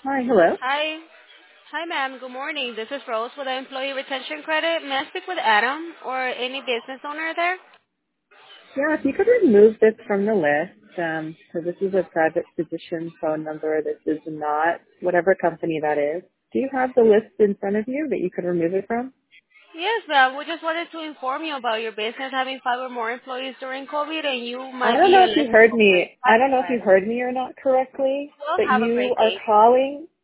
Hi, hello. Hi. Hi, ma'am. Good morning. This is Rose with the Employee Retention Credit. May I speak with Adam or any business owner there? Yeah, if you could remove this from the list, so this is a private physician phone number. This is not whatever company that is. Do you have the list in front of you that you could remove it from? Yes, ma'am. We just wanted to inform you about your business having 5 or more employees during COVID, and you I might don't be know if you heard eligible for me. a I tax don't know if you credit. heard me or not correctly, Well, but have a you great are day. calling